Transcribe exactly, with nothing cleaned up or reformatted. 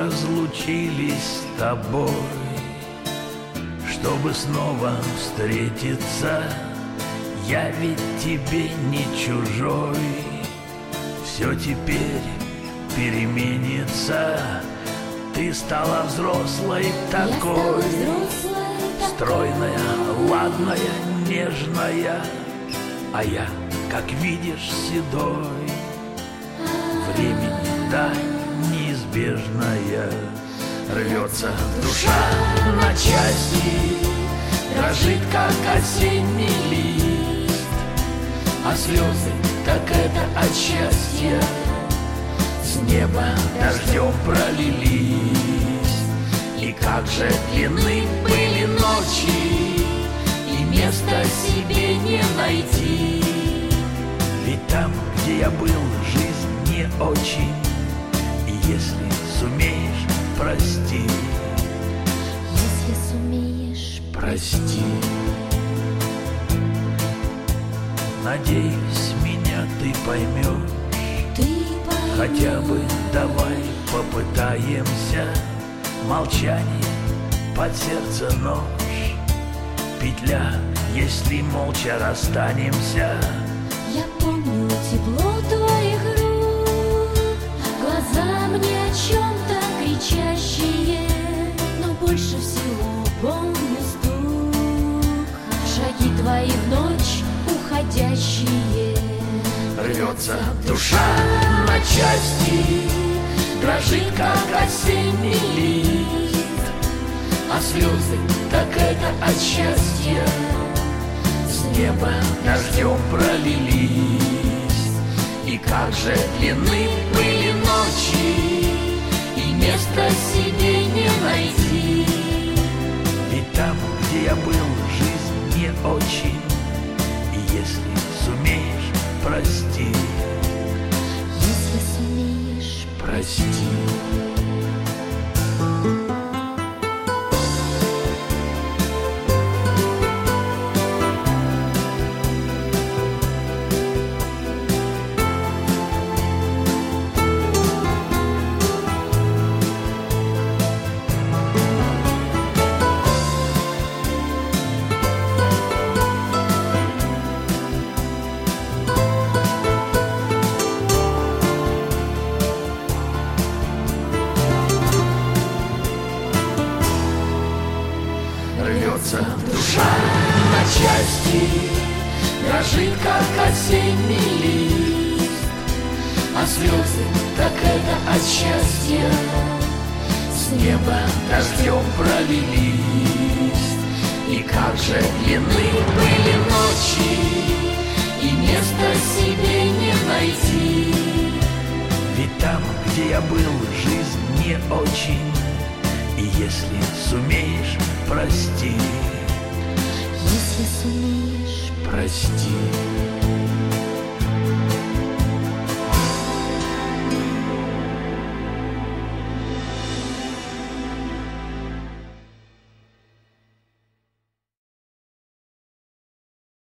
разлучились с тобой, чтобы снова встретиться. Я ведь тебе не чужой. Все теперь переменится. Ты стала взрослой такой, стройная, ладная, нежная, а я, как видишь, седой. Времени дань неизбежная. Рвется душа на части, дрожит, как осенний лист. А слезы, так это от счастья, с неба дождем пролились. И как же длинны были ночи, и места себе не найти. Ведь там, где я был, жизнь не очень. И если сумеешь, прости. Если сумеешь, прости. Надеюсь, меня ты поймешь. ты поймешь. Хотя бы давай попытаемся. Молчание под сердце нож, петля, если молча расстанемся. Я помню тепло твоих рук, глаза мне о чем-то кричащие, но больше всего помню стук, шаги твои в ночь уходящие. Рвется душа на части, дрожит, как осенний лист. А слезы, так это от счастья, с неба дождем пролились. И как же длинны были ночи, и места себе не найти. Ведь там, где я был, жизнь не очень. И если сумеешь, прости. Если сумеешь, прости. Рвется душа на части, дрожит, как осенний лист. А слезы, так это от счастья, с неба дождем пролились. И как же длинны были ночи, и места себе не найти. Ведь там, где я был, жизнь не очень. И если сумеешь, прости. если сумеешь, Прости.